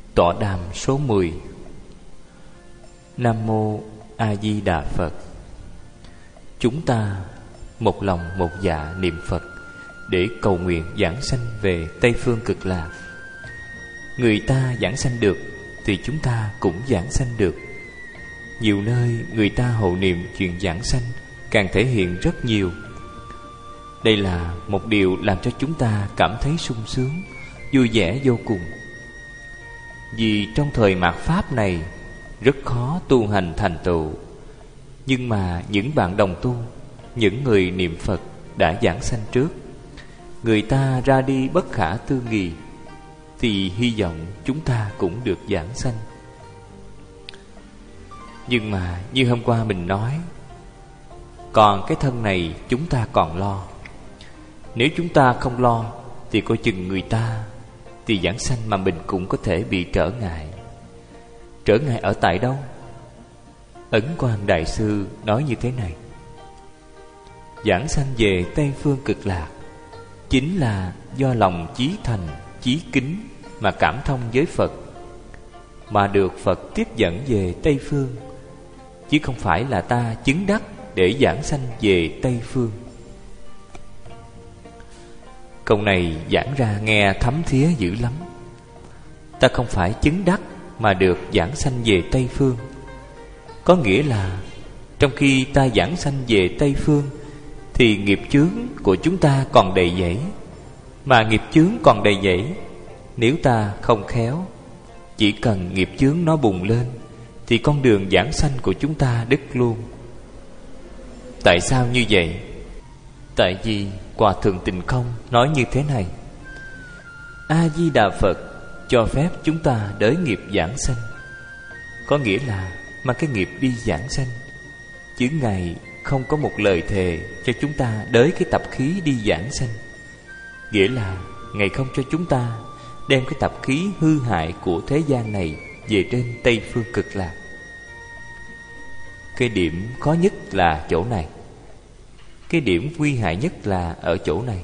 Tọa đàm số 10. Nam Mô A Di Đà Phật. Chúng ta một lòng một dạ niệm Phật để cầu nguyện giảng sanh về Tây Phương Cực Lạc. Người ta giảng sanh được thì chúng ta cũng giảng sanh được. Nhiều nơi người ta hộ niệm chuyện giảng sanh càng thể hiện rất nhiều. Đây là một điều làm cho chúng ta cảm thấy sung sướng, vui vẻ vô cùng. Vì trong thời mạt Pháp này rất khó tu hành thành tựu, nhưng mà những bạn đồng tu, những người niệm Phật đã giảng sanh trước, người ta ra đi bất khả tư nghị, thì hy vọng chúng ta cũng được giảng sanh. Nhưng mà như hôm qua mình nói, còn cái thân này chúng ta còn lo. Nếu chúng ta không lo thì coi chừng người ta, thì giảng sanh mà mình cũng có thể bị trở ngại. Trở ngại ở tại đâu? Ấn Quang Đại Sư nói như thế này: giảng sanh về Tây Phương Cực Lạc chính là do lòng chí thành, chí kính mà cảm thông với Phật, mà được Phật tiếp dẫn về Tây Phương, chứ không phải là ta chứng đắc để giảng sanh về Tây Phương. Câu này giảng ra nghe thấm thía dữ lắm. Ta không phải chứng đắc mà được giảng sanh về Tây Phương. Có nghĩa là trong khi ta giảng sanh về Tây Phương thì nghiệp chướng của chúng ta còn đầy dẫy. Mà nghiệp chướng còn đầy dẫy, nếu ta không khéo, chỉ cần nghiệp chướng nó bùng lên thì con đường giảng sanh của chúng ta đứt luôn. Tại sao như vậy? Tại vì Hòa Thượng Tịnh Không nói như thế này: A-di-đà Phật cho phép chúng ta đới nghiệp giảng sanh. Có nghĩa là mang cái nghiệp đi giảng sanh, chứ Ngài không có một lời thề cho chúng ta đới cái tập khí đi giảng sanh. Nghĩa là Ngài không cho chúng ta đem cái tập khí hư hại của thế gian này về trên Tây Phương Cực Lạc. Cái điểm khó nhất là chỗ này. Cái điểm nguy hại nhất là ở chỗ này.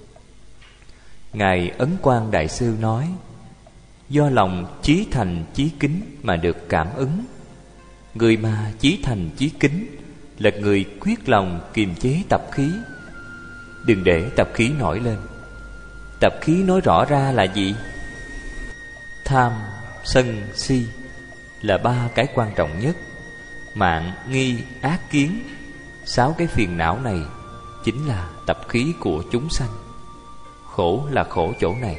Ngài Ấn Quang Đại Sư nói: do lòng chí thành chí kính mà được cảm ứng. Người mà chí thành chí kính là người quyết lòng kiềm chế tập khí, đừng để tập khí nổi lên. Tập khí nói rõ ra là gì? Tham, sân, si là ba cái quan trọng nhất. Mạn, nghi, ác kiến, 6 cái phiền não này chính là tập khí của chúng sanh. Khổ là khổ chỗ này.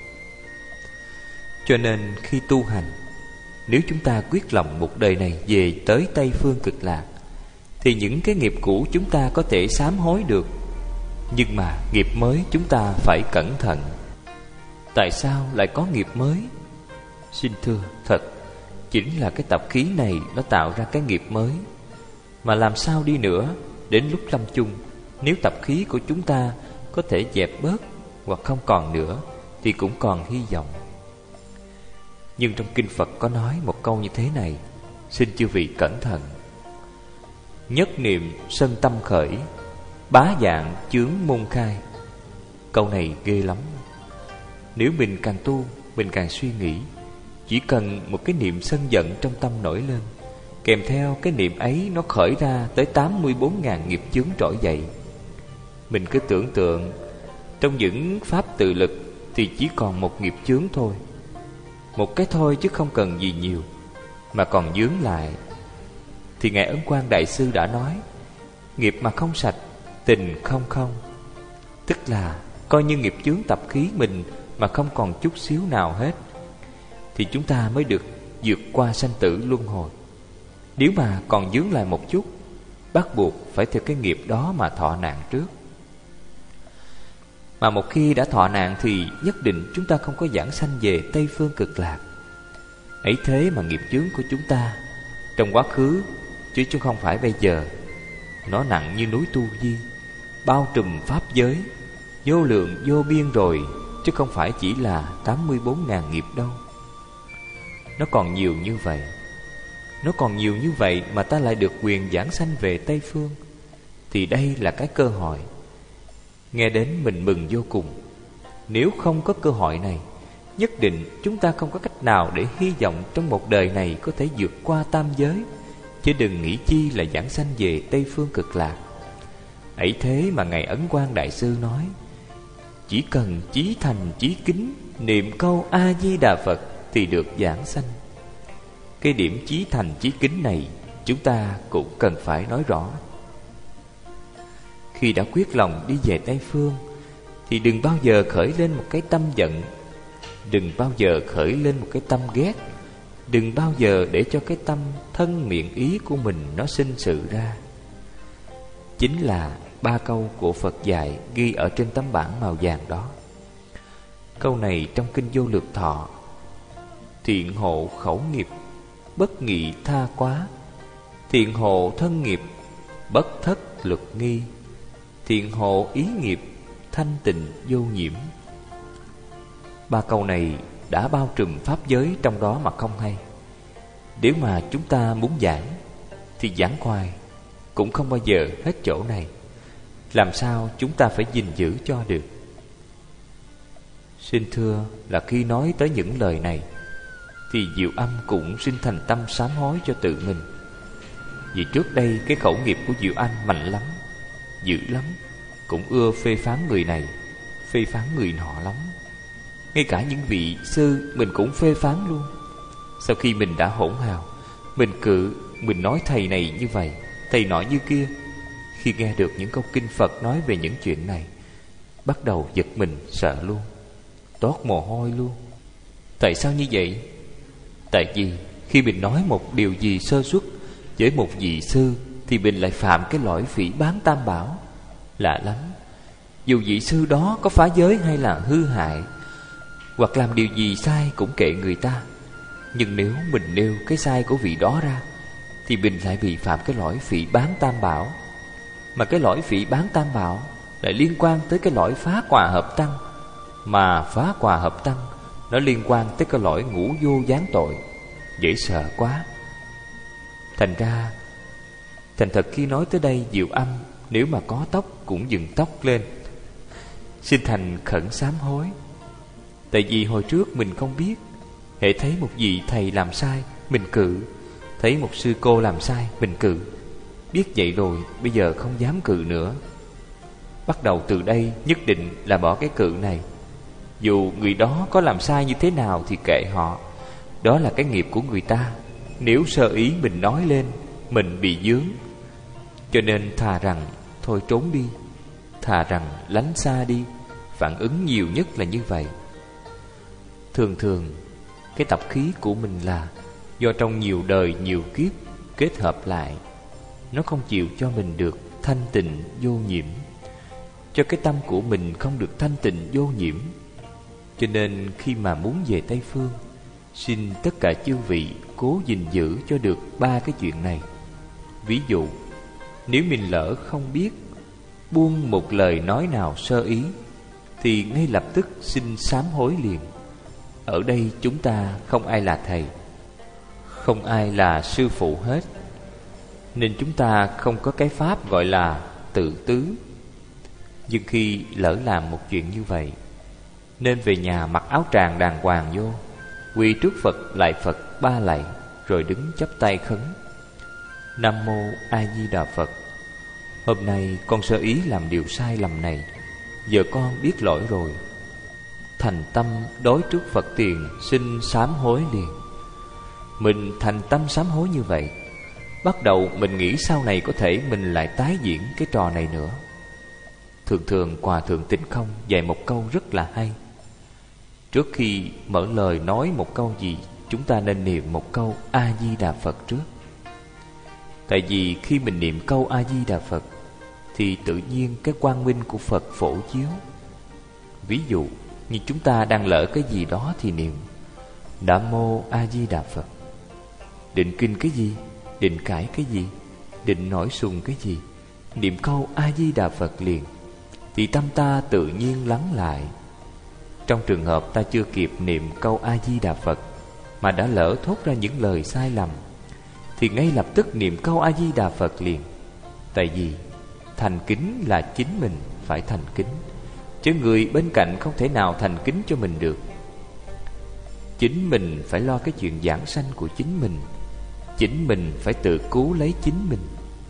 Cho nên khi tu hành, nếu chúng ta quyết lòng một đời này về tới Tây Phương Cực Lạc, thì những cái nghiệp cũ chúng ta có thể sám hối được. Nhưng mà nghiệp mới chúng ta phải cẩn thận. Tại sao lại có nghiệp mới? Xin thưa thật, chính là cái tập khí này nó tạo ra cái nghiệp mới. Mà làm sao đi nữa, đến lúc lâm chung, nếu tập khí của chúng ta có thể dẹp bớt hoặc không còn nữa, thì cũng còn hy vọng. Nhưng trong Kinh Phật có nói một câu như thế này, xin chư vị cẩn thận: nhất niệm sân tâm khởi, bá dạng chướng môn khai. Câu này ghê lắm. Nếu mình càng tu, mình càng suy nghĩ, chỉ cần một cái niệm sân giận trong tâm nổi lên, kèm theo cái niệm ấy nó khởi ra tới 84.000 nghiệp chướng trỗi dậy. Mình cứ tưởng tượng trong những pháp tự lực thì chỉ còn một nghiệp chướng thôi. Một cái thôi chứ không cần gì nhiều, mà còn dướng lại. Thì Ngài Ấn Quang Đại Sư đã nói: nghiệp mà không sạch, tình không không. Tức là coi như nghiệp chướng tập khí mình mà không còn chút xíu nào hết, thì chúng ta mới được vượt qua sanh tử luân hồi. Nếu mà còn dướng lại một chút, bắt buộc phải theo cái nghiệp đó mà thọ nạn trước. Mà một khi đã thọ nạn thì nhất định chúng ta không có giảng sanh về Tây Phương Cực Lạc. Ấy thế mà nghiệp chướng của chúng ta trong quá khứ, chứ không phải bây giờ, nó nặng như núi Tu Di, bao trùm pháp giới, vô lượng vô biên rồi, chứ không phải chỉ là 84.000 nghiệp đâu. Nó còn nhiều như vậy. Nó còn nhiều như vậy mà ta lại được quyền giảng sanh về Tây Phương, thì đây là cái cơ hội. Nghe đến mình mừng vô cùng. Nếu không có cơ hội này nhất định chúng ta không có cách nào để hy vọng trong một đời này có thể vượt qua tam giới, chứ đừng nghĩ chi là giảng sanh về Tây Phương Cực Lạc. Ấy thế mà Ngài Ấn Quang Đại Sư nói, chỉ cần chí thành chí kính niệm câu A-di-đà Phật thì được giảng sanh. Cái điểm chí thành chí kính này chúng ta cũng cần phải nói rõ. Khi đã quyết lòng đi về Tây Phương thì đừng bao giờ khởi lên một cái tâm giận, đừng bao giờ khởi lên một cái tâm ghét, đừng bao giờ để cho cái tâm thân miệng ý của mình nó sinh sự ra. Chính là 3 câu của Phật dạy ghi ở trên tấm bảng màu vàng đó. Câu này trong Kinh Vô Lượng Thọ: thiện hộ khẩu nghiệp, bất nghị tha quá. Thiện hộ thân nghiệp, bất thất luật nghi. Thiện hộ ý nghiệp, thanh tịnh vô nhiễm. 3 câu này đã bao trùm pháp giới trong đó mà không hay. Nếu mà chúng ta muốn giảng thì giảng hoài cũng không bao giờ hết chỗ này. Làm sao chúng ta phải gìn giữ cho được? Xin thưa là khi nói tới những lời này thì Diệu Âm cũng sinh thành tâm sám hối cho tự mình. Vì trước đây cái khẩu nghiệp của Diệu Âm mạnh lắm, dữ lắm, cũng ưa phê phán người này, phê phán người nọ lắm. Ngay cả những vị sư mình cũng phê phán luôn. Sau khi mình đã hỗn hào, mình nói thầy này như vậy, thầy nọ như kia. Khi nghe được những câu kinh Phật nói về những chuyện này, bắt đầu giật mình sợ luôn, toát mồ hôi luôn. Tại sao như vậy? Tại vì khi mình nói một điều gì sơ suất với một vị sư thì mình lại phạm cái lỗi phỉ báng tam bảo. Lạ lắm. Dù vị sư đó có phá giới hay là hư hại hoặc làm điều gì sai cũng kệ người ta, nhưng nếu mình nêu cái sai của vị đó ra thì mình lại bị phạm cái lỗi phỉ báng tam bảo. Mà cái lỗi phỉ báng tam bảo lại liên quan tới cái lỗi phá quà hợp tăng. Mà phá quà hợp tăng nó liên quan tới cái lỗi ngũ vô gián tội. Dễ sợ quá. Thành thật khi nói tới đây, Diệu Âm nếu mà có tóc cũng dựng tóc lên, xin thành khẩn sám hối. Tại vì hồi trước mình không biết, hễ thấy một vị thầy làm sai mình cự, thấy một sư cô làm sai mình cự. Biết vậy rồi bây giờ không dám cự nữa. Bắt đầu từ đây nhất định là bỏ cái cự này. Dù người đó có làm sai như thế nào thì kệ họ, đó là cái nghiệp của người ta. Nếu sơ ý mình nói lên, mình bị vướng. Cho nên thà rằng thôi trốn đi, thà rằng lánh xa đi. Phản ứng nhiều nhất là như vậy. Thường cái tập khí của mình là do trong nhiều đời nhiều kiếp kết hợp lại, nó không chịu cho mình được thanh tịnh vô nhiễm, cho cái tâm của mình không được thanh tịnh vô nhiễm. Cho nên khi mà muốn về Tây Phương, xin tất cả chư vị cố gìn giữ cho được 3 cái chuyện này. Ví dụ, nếu mình lỡ không biết, buông một lời nói nào sơ ý, thì ngay lập tức xin sám hối liền. Ở đây chúng ta không ai là thầy, không ai là sư phụ hết, nên chúng ta không có cái pháp gọi là tự tứ. Nhưng khi lỡ làm một chuyện như vậy, nên về nhà mặc áo tràng đàng hoàng vô, quỳ trước Phật lạy Phật 3 lạy, rồi đứng chắp tay khấn: Nam Mô A Di Đà Phật. Hôm nay con sơ ý làm điều sai lầm này, giờ con biết lỗi rồi. Thành tâm đối trước Phật tiền xin sám hối liền. Mình thành tâm sám hối như vậy, bắt đầu mình nghĩ sau này có thể mình lại tái diễn cái trò này nữa. Thường Hòa Thượng Tĩnh Không dạy một câu rất là hay. Trước khi mở lời nói một câu gì, chúng ta nên niệm một câu A-di-đà Phật trước. Tại vì khi mình niệm câu A-di-đà Phật thì tự nhiên cái quang minh của Phật phổ chiếu. Ví dụ như chúng ta đang lỡ cái gì đó thì niệm Nam Mô A-di-đà Phật. Định kinh cái gì, định cãi cái gì, định nổi sùng cái gì, niệm câu A-di-đà Phật liền, thì tâm ta tự nhiên lắng lại. Trong trường hợp ta chưa kịp niệm câu A-di-đà Phật mà đã lỡ thốt ra những lời sai lầm, thì ngay lập tức niệm câu A-di-đà Phật liền. Tại vì thành kính là chính mình phải thành kính, chứ người bên cạnh không thể nào thành kính cho mình được. Chính mình phải lo cái chuyện giảng sanh của chính mình. Chính mình phải tự cứu lấy chính mình.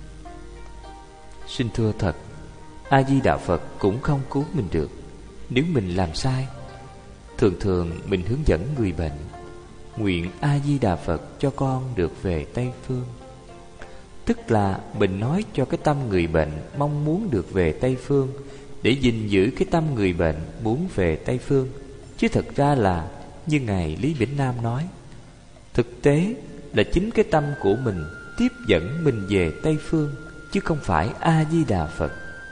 Xin thưa thật, A-di-đà Phật cũng không cứu mình được nếu mình làm sai. Thường thường mình hướng dẫn người bệnh: nguyện A-di-đà Phật cho con được về Tây Phương. Tức là mình nói cho cái tâm người bệnh mong muốn được về Tây Phương, để gìn giữ cái tâm người bệnh muốn về Tây Phương. Chứ thật ra là như Ngài Lý Bỉnh Nam nói, thực tế là chính cái tâm của mình tiếp dẫn mình về Tây Phương, chứ không phải A-di-đà Phật.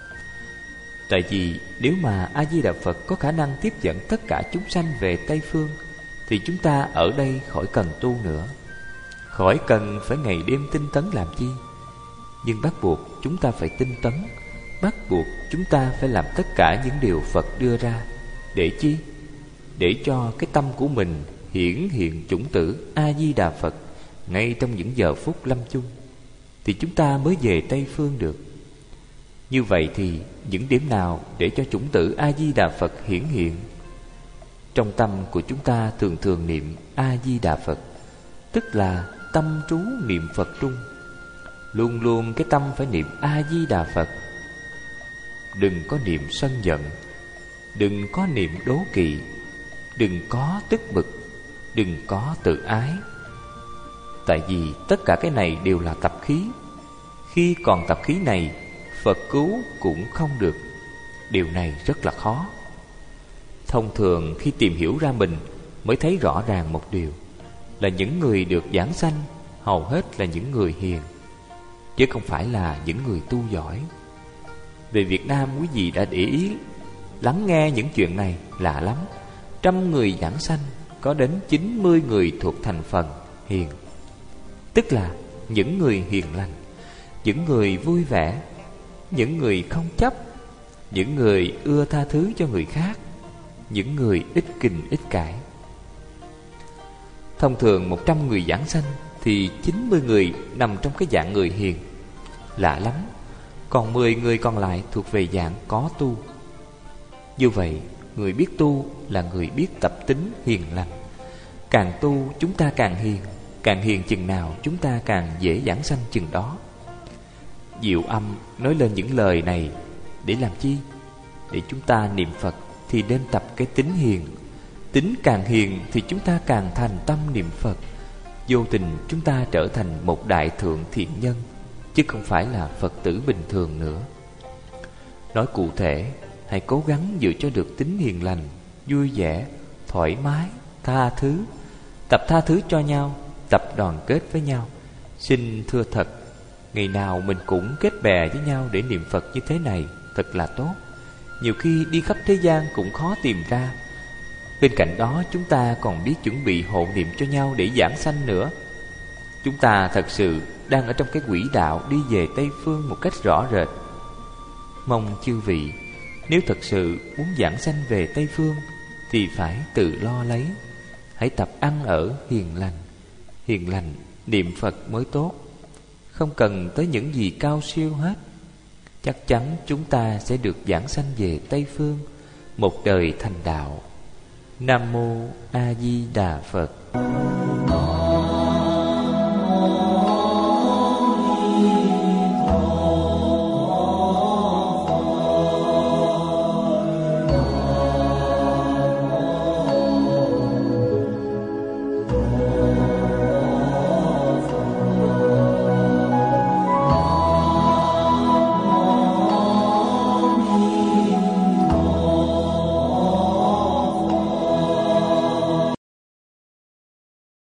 Tại vì nếu mà A-di-đà Phật có khả năng tiếp dẫn tất cả chúng sanh về Tây Phương, thì chúng ta ở đây khỏi cần tu nữa, khỏi cần phải ngày đêm tinh tấn làm chi. Nhưng bắt buộc chúng ta phải tinh tấn, bắt buộc chúng ta phải làm tất cả những điều Phật đưa ra. Để chi? Để cho cái tâm của mình hiển hiện chủng tử A-di-đà Phật ngay trong những giờ phút lâm chung, thì chúng ta mới về Tây Phương được. Như vậy thì những điểm nào để cho chủng tử A-di-đà Phật hiển hiện? Trong tâm của chúng ta thường thường niệm A-di-đà Phật, tức là tâm trú niệm Phật trung. Luôn luôn cái tâm phải niệm A-di-đà Phật. Đừng có niệm sân giận, đừng có niệm đố kỵ, đừng có tức bực, đừng có tự ái. Tại vì tất cả cái này đều là tập khí. Khi còn tập khí này, Phật cứu cũng không được. Điều này rất là khó. Thông thường khi tìm hiểu ra mình mới thấy rõ ràng một điều, là những người được giảng sanh hầu hết là những người hiền, chứ không phải là những người tu giỏi. Về Việt Nam, quý vị đã để ý lắng nghe những chuyện này lạ lắm. 100 người giảng sanh có đến 90 người thuộc thành phần hiền, tức là những người hiền lành, những người vui vẻ, những người không chấp, những người ưa tha thứ cho người khác, những người ích kình ích cải. Thông thường 100 người giảng sanh thì 90 người nằm trong cái dạng người hiền. Lạ lắm. Còn 10 người còn lại thuộc về dạng có tu. Như vậy, người biết tu là người biết tập tính hiền lành. Càng tu chúng ta càng hiền chừng nào chúng ta càng dễ giảng sanh chừng đó. Diệu Âm nói lên những lời này để làm chi? Để chúng ta niệm Phật thì nên tập cái tính hiền. Tính càng hiền thì chúng ta càng thành tâm niệm Phật. Vô tình chúng ta trở thành một đại thượng thiện nhân, chứ không phải là Phật tử bình thường nữa. Nói cụ thể, hãy cố gắng giữ cho được tính hiền lành, vui vẻ, thoải mái, tha thứ. Tập tha thứ cho nhau, tập đoàn kết với nhau. Xin thưa thật, ngày nào mình cũng kết bè với nhau để niệm Phật như thế này, thật là tốt. Nhiều khi đi khắp thế gian cũng khó tìm ra. Bên cạnh đó chúng ta còn biết chuẩn bị hộ niệm cho nhau để giảng sanh nữa. Chúng ta thật sự đang ở trong cái quỹ đạo đi về Tây Phương một cách rõ rệt. Mong chư vị, nếu thật sự muốn giảng sanh về Tây Phương thì phải tự lo lấy. Hãy tập ăn ở hiền lành, niệm Phật mới tốt. Không cần tới những gì cao siêu hết. Chắc chắn chúng ta sẽ được giảng sanh về Tây Phương, một đời thành đạo. Nam Mô A Di Đà Phật.